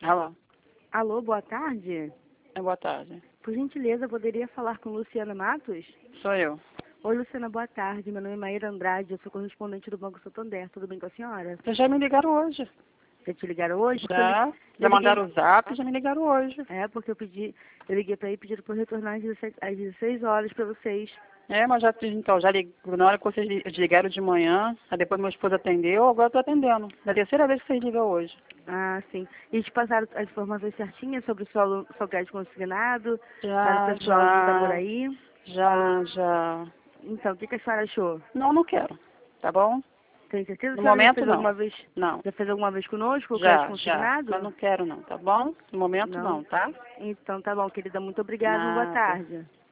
Alô, Alô, boa tarde. boa tarde. Por gentileza, poderia falar com Luciana Matos? Sou eu. Oi, Luciana, boa tarde. Meu nome é Maíra Andrade, eu sou correspondente do Banco Santander. Tudo bem com a senhora? Vocês já me ligaram hoje. Já te ligaram hoje? Porque Já eu liguei... mandaram o zap e já me ligaram hoje. É, porque eu liguei pra aí e pediram pra eu retornar às 16 horas pra vocês. Mas já liguei, na hora que vocês ligaram de manhã, aí depois meu esposo atendeu, agora eu tô atendendo. É a terceira vez que vocês ligam hoje. Ah, sim. E te passaram as informações certinhas sobre o seu crédito consignado, para o Já, pessoal de já, Itaboraí? já. Então, o que a senhora achou? Não quero. Tá bom? Tem certeza que No a senhora já momento fez não. alguma vez, Não. já fez alguma vez conosco o crédito Já. consignado? Mas não quero não, tá bom? No momento Não? não, tá? Então tá bom, querida. Muito obrigada e boa Nada. tarde.